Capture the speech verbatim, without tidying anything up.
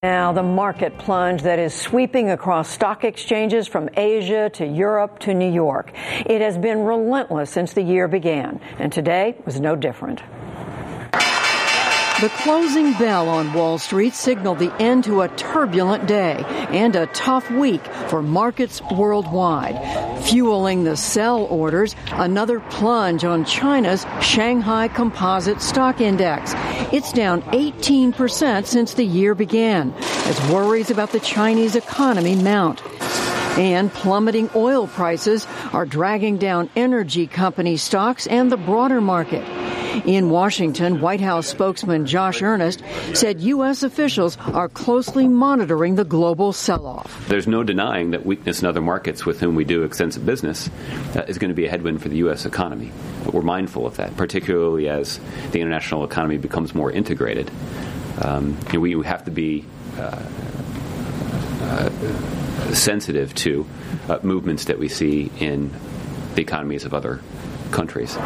Now, the market plunge that is sweeping across stock exchanges from Asia to Europe to New York. It has been relentless since the year began, and today was no different. The closing bell on Wall Street signaled the end to a turbulent day and a tough week for markets worldwide. Fueling the sell orders, another plunge on China's Shanghai Composite Stock Index. It's down eighteen percent since the year began, as worries about the Chinese economy mount. And plummeting oil prices are dragging down energy company stocks and the broader market. In Washington, White House spokesman Josh Earnest said U S officials are closely monitoring the global sell-off. There's no denying that weakness in other markets with whom we do extensive business uh, is going to be a headwind for the U S economy. But we're mindful of that, particularly as the international economy becomes more integrated. Um, you know, we have to be uh, uh, sensitive to uh, movements that we see in the economies of other countries.